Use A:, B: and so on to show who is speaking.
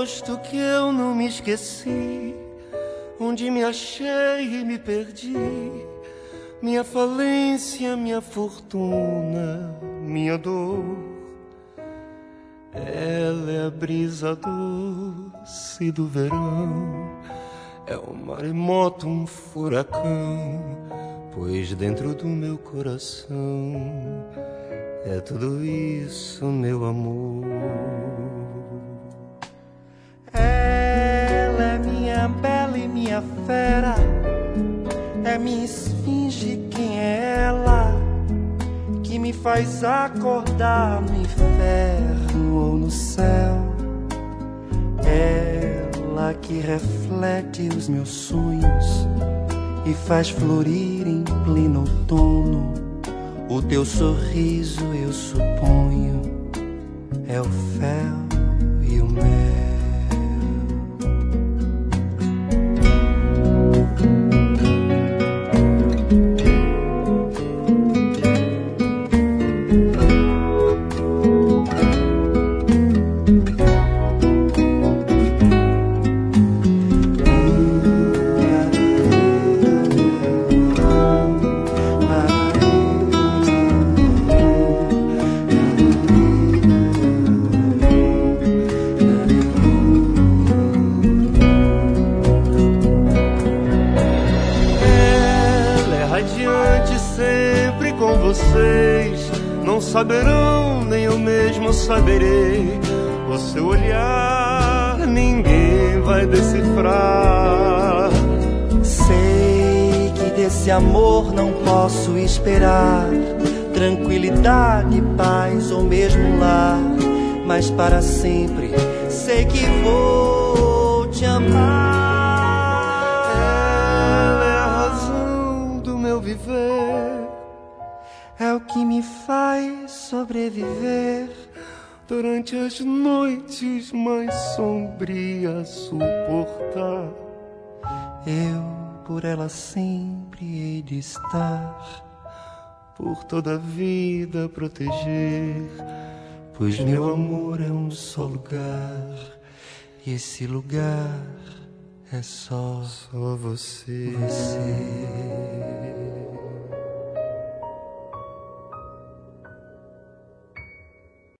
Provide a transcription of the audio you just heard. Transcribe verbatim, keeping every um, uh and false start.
A: posto que eu não me esqueci, onde me achei e me perdi, minha falência, minha fortuna, minha dor. Ela é a brisa doce do verão, é um maremoto, um furacão, pois dentro do meu coração é tudo isso, meu amor.
B: Ela é minha bela e minha fera, é minha esfinge, quem é ela? Que me faz acordar no inferno ou no céu. Ela que reflete os meus sonhos e faz florir em pleno outono. O teu sorriso, eu suponho, é o fel e o mel.
A: Não saberão, nem eu mesmo saberei. O seu olhar ninguém vai decifrar.
B: Sei que desse amor não posso esperar tranquilidade, paz ou mesmo lar, mas para sempre sei que vou te amar.
A: Ela é a razão do meu viver,
B: é o que me faz sobreviver
A: durante as noites mais sombrias, suportar.
B: Eu por ela sempre hei de estar,
A: por toda a vida proteger, pois meu amor é um só lugar,
B: e esse lugar é só,
A: só você.
B: você.